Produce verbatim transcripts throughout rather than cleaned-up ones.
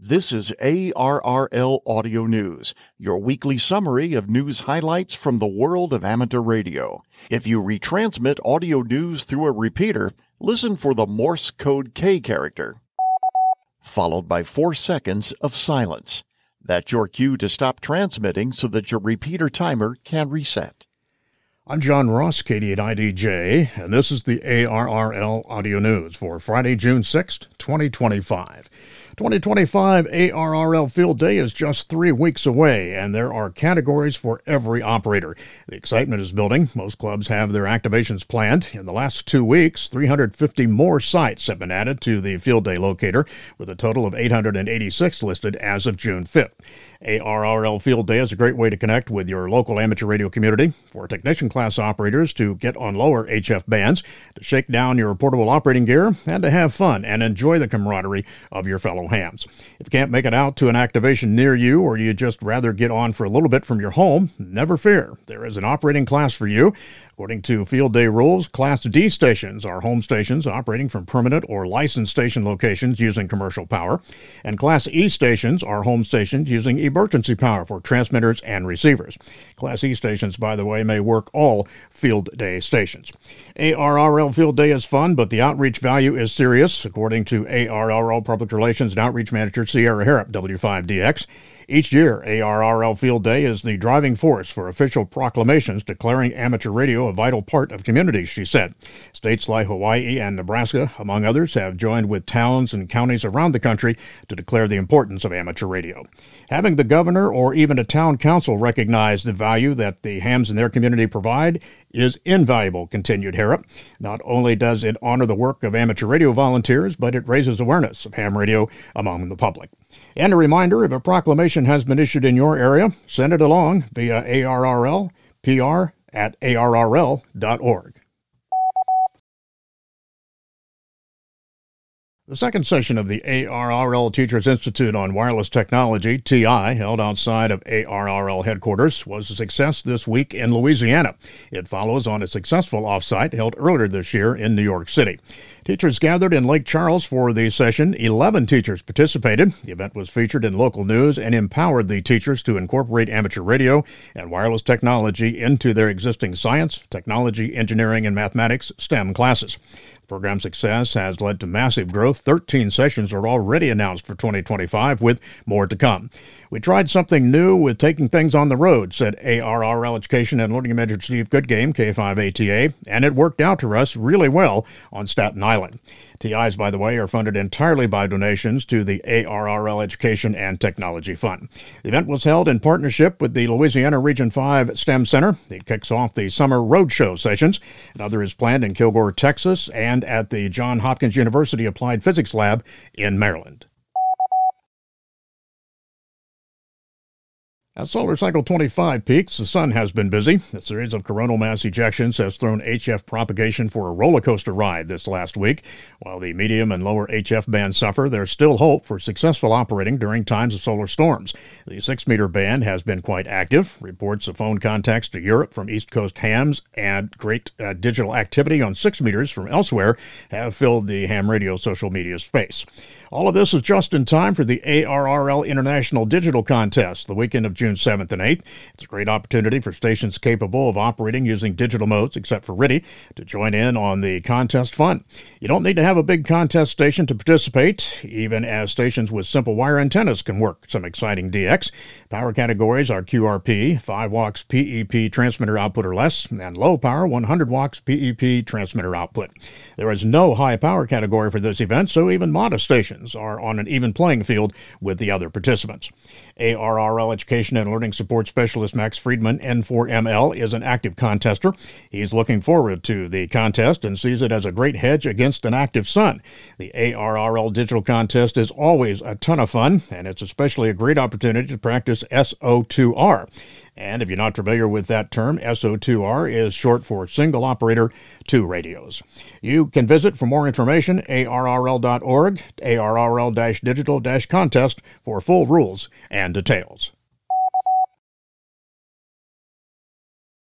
This is A R R L Audio News, your weekly summary of news highlights from the world of amateur radio. If you retransmit audio news through a repeater, listen for the Morse code K character, followed by four seconds of silence. That's your cue to stop transmitting so that your repeater timer can reset. I'm John Ross, K D eight I D J, and this is the A R R L Audio News for Friday, June sixth, twenty twenty-five. twenty twenty-five A R R L Field Day is just three weeks away, and there are categories for every operator. The excitement is building. Most clubs have their activations planned. In the last two weeks, three hundred fifty more sites have been added to the Field Day locator, with a total of eight hundred eighty-six listed as of June fifth. A R R L Field Day is a great way to connect with your local amateur radio community, for technician class operators to get on lower H F bands, to shake down your portable operating gear, and to have fun and enjoy the camaraderie of your fellow hams. If you can't make it out to an activation near you, or you'd just rather get on for a little bit from your home, never fear. There is an operating class for you. According to Field Day rules, Class D stations are home stations operating from permanent or licensed station locations using commercial power, and Class E stations are home stations using emergency power for transmitters and receivers. Class E stations, by the way, may work all Field Day stations. A R R L Field Day is fun, but the outreach value is serious, according to A R R L Public Relations and Outreach Manager Sierra Harrop, W five D X. Each year, A R R L Field Day is the driving force for official proclamations declaring amateur radio a vital part of communities, she said. States like Hawaii and Nebraska, among others, have joined with towns and counties around the country to declare the importance of amateur radio. Having the governor or even a town council recognize the value that the hams in their community provide is invaluable, continued Harrop. Not only does it honor the work of amateur radio volunteers, but it raises awareness of ham radio among the public. And a reminder, if a proclamation has been issued in your area, send it along via A R R L P R at A R R L dot org. The second session of the A R R L Teachers Institute on Wireless Technology, T I, held outside of A R R L headquarters, was a success this week in Louisiana. It follows on a successful offsite held earlier this year in New York City. Teachers gathered in Lake Charles for the session. Eleven teachers participated. The event was featured in local news and empowered the teachers to incorporate amateur radio and wireless technology into their existing science, technology, engineering, and mathematics STEM classes. The program's success has led to massive growth. Thirteen sessions are already announced for twenty twenty-five, with more to come. We tried something new with taking things on the road, said A R R L Education and Learning Manager Steve Goodgame, K five A T A, and it worked out for us really well on Staten Island. T Is, by the way, are funded entirely by donations to the A R R L Education and Technology Fund. The event was held in partnership with the Louisiana Region five STEM Center. It kicks off the summer roadshow sessions. Another is planned in Kilgore, Texas, and at the Johns Hopkins University Applied Physics Lab in Maryland. As solar cycle twenty-five peaks, the sun has been busy. A series of coronal mass ejections has thrown H F propagation for a roller coaster ride this last week. While the medium and lower H F bands suffer, there's still hope for successful operating during times of solar storms. The six-meter band has been quite active. Reports of phone contacts to Europe from East Coast hams and great uh, digital activity on six meters from elsewhere have filled the ham radio social media space. All of this is just in time for the A R R L International Digital Contest, the weekend of June seventh and eighth. It's a great opportunity for stations capable of operating using digital modes, except for R T I, to join in on the contest fun. You don't need to have a big contest station to participate, even as stations with simple wire antennas can work some exciting D X. Power categories are Q R P, five watts P E P transmitter output or less, and low power one hundred watts P E P transmitter output. There is no high power category for this event, so even modest stations are on an even playing field with the other participants. A R R L Education and Learning Support Specialist Max Friedman, N four M L, is an active contester. He's looking forward to the contest and sees it as a great hedge against an active sun. The A R R L Digital Contest is always a ton of fun, and it's especially a great opportunity to practice S O two R. And if you're not familiar with that term, S O two R is short for Single Operator Two Radios. You can visit for more information, A R R L dot org, A R R L digital contest for full rules and details.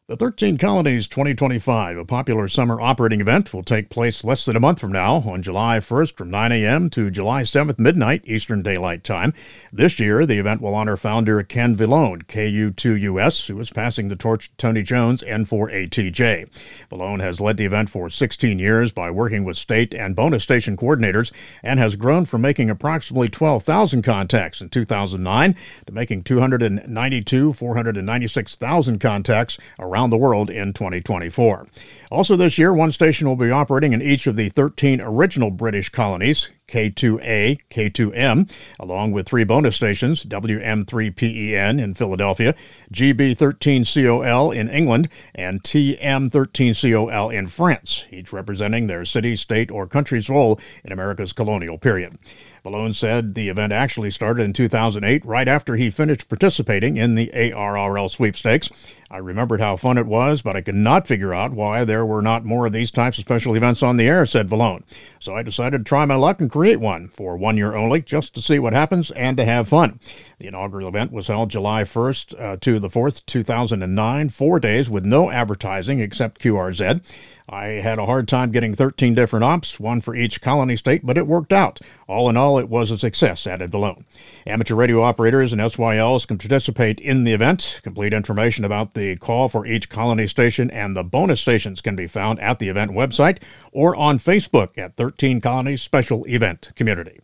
The thirteen Colonies twenty twenty-five, a popular summer operating event, will take place less than a month from now on July first from nine a.m. to July seventh midnight Eastern Daylight Time. This year, the event will honor founder Ken Vallone, K U two U S, who is passing the torch to Tony Jones, N four A T J. Vallone has led the event for sixteen years by working with state and bonus station coordinators and has grown from making approximately twelve thousand contacts in two thousand nine to making two hundred ninety-two, four hundred ninety-six thousand contacts around the world in twenty twenty-four. Also this year, one station will be operating in each of the thirteen original British colonies, K two A, K two M, along with three bonus stations, W M three P E N in Philadelphia, G B thirteen C O L in England, and T M thirteen C O L in France, each representing their city, state, or country's role in America's colonial period. Vallone said the event actually started in two thousand eight, right after he finished participating in the A R R L sweepstakes. I remembered how fun it was, but I could not figure out why there were not more of these types of special events on the air, said Vallone. So I decided to try my luck and create one for one year only, just to see what happens and to have fun. The inaugural event was held July first uh, to the fourth, two thousand nine, four days with no advertising except Q R Z. I had a hard time getting thirteen different ops, one for each colony state, but it worked out. All in all, it was a success, added Vallone. Amateur radio operators and S Y Ls can participate in the event. Complete information about the call for each colony station and the bonus stations can be found at the event website or on Facebook at thirteen Colonies Special Event Community.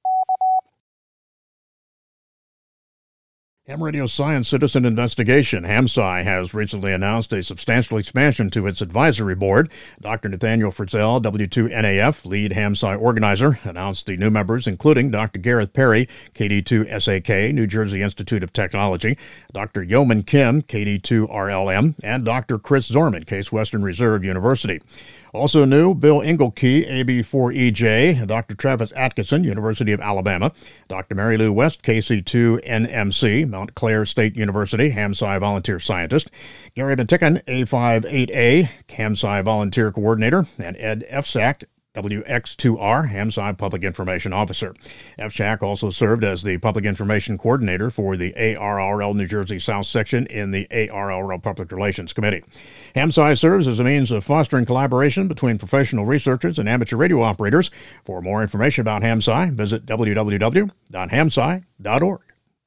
Ham Radio Science Citizen Investigation, HamSci, has recently announced a substantial expansion to its advisory board. Doctor Nathaniel Fritzell, W two N A F, lead HamSci organizer, announced the new members, including Doctor Gareth Perry, K D two S A K, New Jersey Institute of Technology, Doctor Yeoman Kim, K D two R L M, and Doctor Chris Zorman, Case Western Reserve University. Also new, Bill Engelke, A B four E J, Doctor Travis Atkinson, University of Alabama, Doctor Mary Lou West, K C two N M C, Mount Clair State University, HamSci volunteer scientist, Gary Bentiken, A five eight A, HamSci volunteer coordinator, and Ed Efsak, W X two R, HamSci Public Information Officer. Efsak also served as the Public Information Coordinator for the A R R L New Jersey South Section in the A R R L Public Relations Committee. HamSci serves as a means of fostering collaboration between professional researchers and amateur radio operators. For more information about HamSci, visit w w w dot hamsci dot org.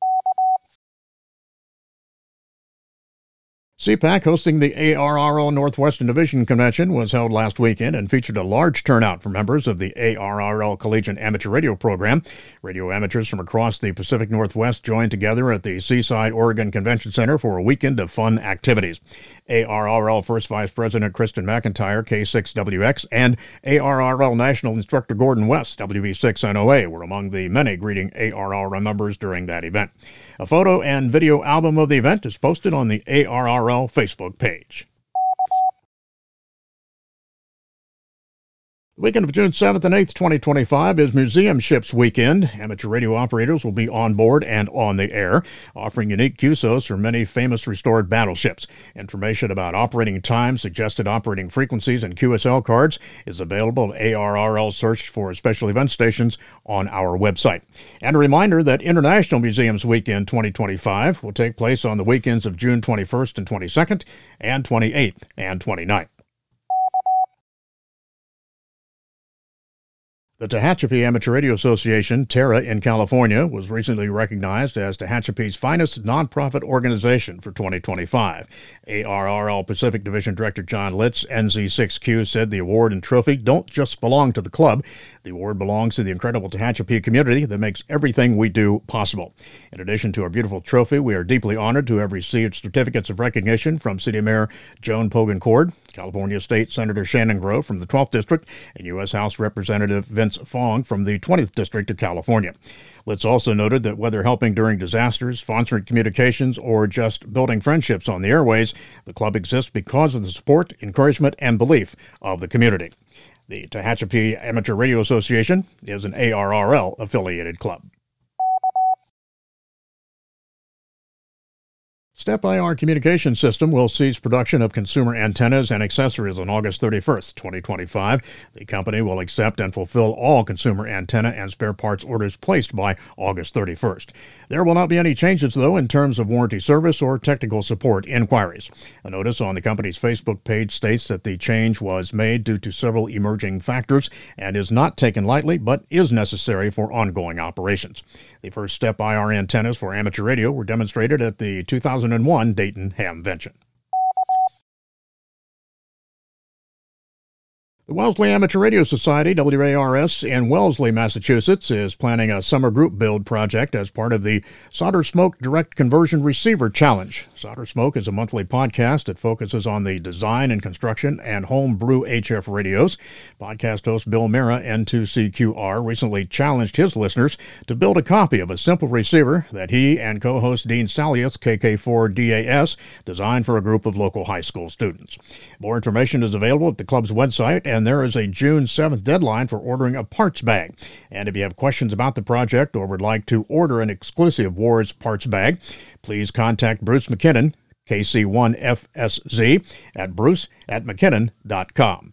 C PAC hosting the A R R L Northwestern Division Convention was held last weekend and featured a large turnout for members of the A R R L Collegiate Amateur Radio Program. Radio amateurs from across the Pacific Northwest joined together at the Seaside, Oregon Convention Center for a weekend of fun activities. A R R L First Vice President Kristen McIntyre, K six W X, and A R R L National Instructor Gordon West, W V six N O A, were among the many greeting A R R L members during that event. A photo and video album of the event is posted on the A R R L Facebook page. The weekend of June seventh and eighth, twenty twenty-five is Museum Ships Weekend. Amateur radio operators will be on board and on the air, offering unique Q S Os from many famous restored battleships. Information about operating times, suggested operating frequencies, and Q S L cards is available at A R R L Search for Special Event Stations on our website. And a reminder that International Museums Weekend twenty twenty-five will take place on the weekends of June twenty-first and twenty-second and twenty-eighth and twenty-ninth. The Tehachapi Amateur Radio Association, TERA in California, was recently recognized as Tehachapi's finest nonprofit organization for twenty twenty-five. A R R L Pacific Division Director John Litz, N Z six Q, said the award and trophy don't just belong to the club. The award belongs to the incredible Tehachapi community that makes everything we do possible. In addition to our beautiful trophy, we are deeply honored to have received certificates of recognition from City Mayor Joan Pogan Cord, California State Senator Shannon Grove from the twelfth District, and U S House Representative Vince Fong from the twentieth District of California. Litz also noted that whether helping during disasters, sponsoring communications, or just building friendships on the airways, the club exists because of the support, encouragement, and belief of the community. The Tehachapi Amateur Radio Association is an A R R L affiliated club. Step-I R Communications System will cease production of consumer antennas and accessories on August thirty-first, twenty twenty-five. The company will accept and fulfill all consumer antenna and spare parts orders placed by August thirty-first. There will not be any changes, though, in terms of warranty service or technical support inquiries. A notice on the company's Facebook page states that the change was made due to several emerging factors and is not taken lightly, but is necessary for ongoing operations. The first Step-I R antennas for amateur radio were demonstrated at the two thousand one Dayton Hamvention. The Wellesley Amateur Radio Society, W A R S, in Wellesley, Massachusetts, is planning a summer group build project as part of the Solder Smoke Direct Conversion Receiver Challenge. Solder Smoke is a monthly podcast that focuses on the design and construction and home brew H F radios. Podcast host Bill Mira, N two C Q R, recently challenged his listeners to build a copy of a simple receiver that he and co-host Dean Salius, K K four D A S, designed for a group of local high school students. More information is available at the club's website, and there is a June seventh deadline for ordering a parts bag. And if you have questions about the project or would like to order an exclusive W A R S parts bag, please contact Bruce McKinnon, K C one F S Z, at bruce at mckinnon dot com.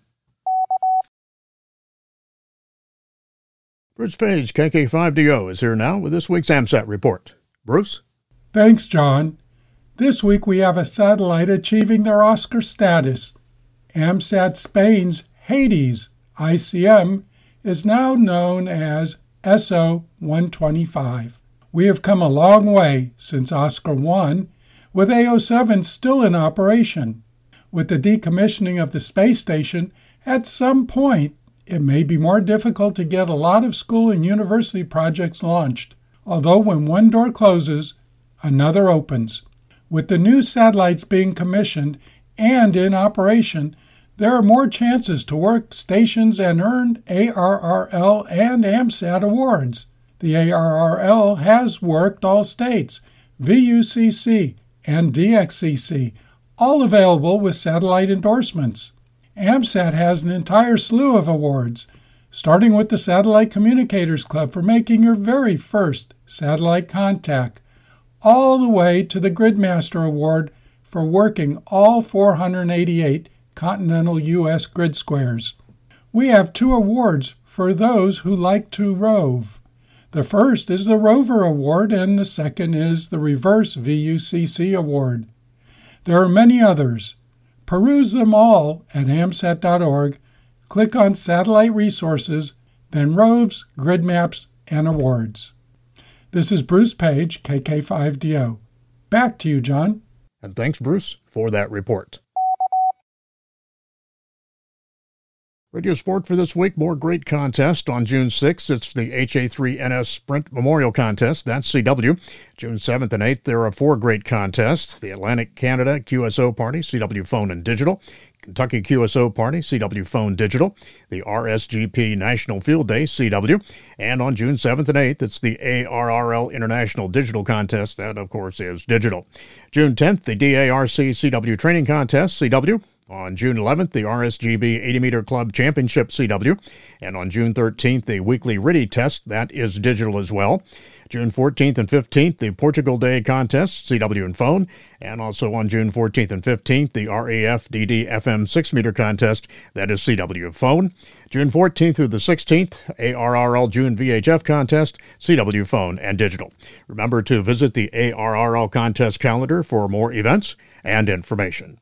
Bruce Page, K K five D O, is here now with this week's AMSAT report. Bruce? Thanks, John. This week we have a satellite achieving their Oscar status. AMSAT Spain's Hades I C M is now known as S O one twenty-five. We have come a long way since Oscar one, with A O seven still in operation. With the decommissioning of the space station, at some point, it may be more difficult to get a lot of school and university projects launched, although when one door closes, another opens. With the new satellites being commissioned and in operation, there are more chances to work stations and earn A R R L and AMSAT awards. The A R R L has worked all states, V U C C and D X C C, all available with satellite endorsements. AMSAT has an entire slew of awards, starting with the Satellite Communicators Club for making your very first satellite contact, all the way to the Gridmaster Award for working all four hundred eighty-eight continental U S grid squares. We have two awards for those who like to rove. The first is the Rover Award, and the second is the Reverse V U C C Award. There are many others. Peruse them all at amsat dot org, click on Satellite Resources, then Roves, Grid Maps, and Awards. This is Bruce Page, K K five D O. Back to you, John. And thanks, Bruce, for that report. Radio Sport for this week, more great contest. On June sixth, it's the H A three N S Sprint Memorial Contest. That's C W. June seventh and eighth, there are four great contests. The Atlantic Canada Q S O Party, C W Phone and Digital. Kentucky Q S O Party, C W Phone Digital. The R S G P National Field Day, C W. And on June seventh and eighth, it's the A R R L International Digital Contest. That, of course, is digital. June tenth, the D A R C C W Training Contest, C W. On June eleventh, the R S G B eighty meter Club Championship, C W. And on June thirteenth, the weekly R I D D test, that is digital as well. June fourteenth and fifteenth, the Portugal Day Contest, C W and Phone. And also on June fourteenth and fifteenth, the R A F D D F M six meter Contest, that is C W Phone. June fourteenth through the sixteenth, A R R L June V H F Contest, C W Phone and Digital. Remember to visit the A R R L contest calendar for more events and information.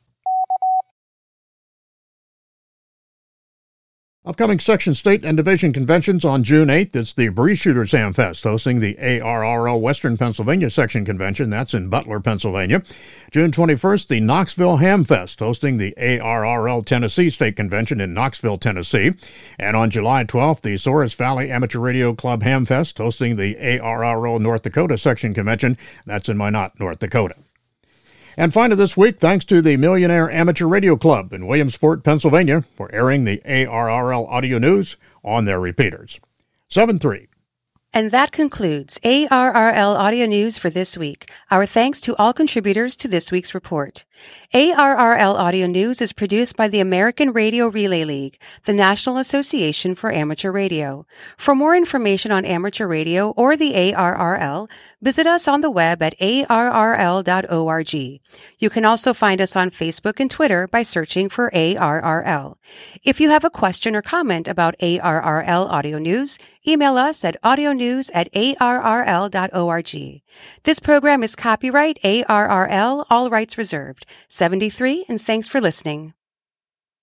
Upcoming section, state, and division conventions on June eighth. It's the Breeze Shooters Hamfest, hosting the A R R L Western Pennsylvania Section Convention. That's in Butler, Pennsylvania. June twenty-first, the Knoxville Hamfest, hosting the A R R L Tennessee State Convention in Knoxville, Tennessee. And on July twelfth, the Souris Valley Amateur Radio Club Hamfest, hosting the A R R L North Dakota Section Convention. That's in Minot, North Dakota. And finally this week, thanks to the Millionaire Amateur Radio Club in Williamsport, Pennsylvania, for airing the A R R L audio news on their repeaters. seven three. And that concludes A R R L Audio News for this week. Our thanks to all contributors to this week's report. A R R L Audio News is produced by the American Radio Relay League, the National Association for Amateur Radio. For more information on amateur radio or the A R R L, Visit us on the web at A R R L dot org. You can also find us on Facebook and Twitter by searching for A R R L. If you have a question or comment about A R R L Audio News, email us at audionews at A R R L dot org. This program is copyright A R R L, all rights reserved. seventy-three, and thanks for listening.